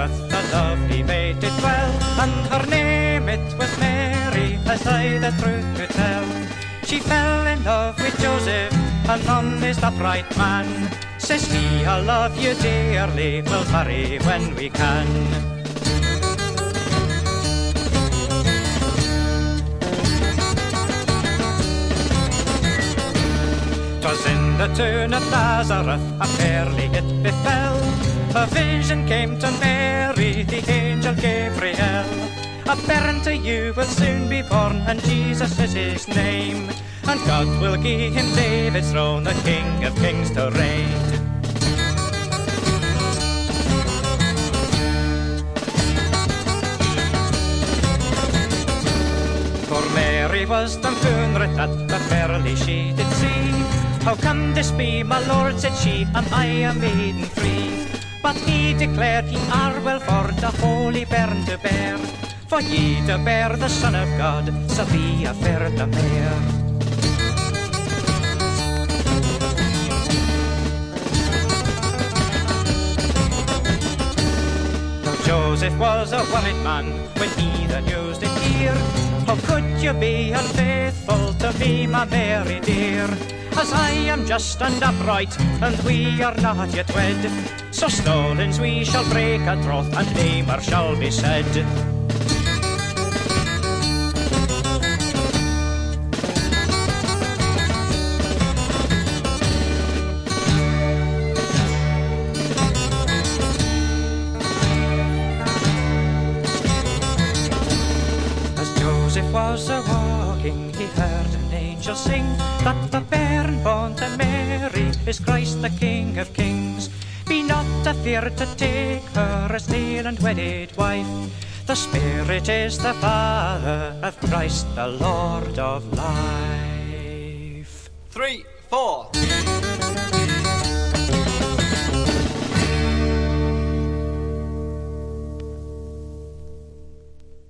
Nazareth, a lovely maid did dwell, and her name it was Mary, as I the truth to tell. She fell in love with Joseph, an honest upright man. Says he, I love you dearly, we'll marry when we can. 'Twas in the town of Nazareth, a fairly it befell. A vision came to Mary, the angel Gabriel. A bairn to you will soon be born, and Jesus is his name. And God will give him David's throne, the King of kings to reign. For Mary was dumfounded at the fairly she did see. How can this be, my lord, said she, am I a maiden free? But he declared, ye are well for the holy bairn to bear. For ye to bear the Son of God, so be a fair the mare. Now Joseph was a worried man when he the news did hear. How could you be unfaithful to me, my Mary dear? As I am just and upright, and we are not yet wed, so stolens we shall break a troth, and namer shall be said. As Joseph was a-walking, he heard an angel sing, that the bairn born to Mary is Christ the King of kings. Be not afeard to take her as dear and wedded wife. The Spirit is the Father of Christ, the Lord of life. 3, 4.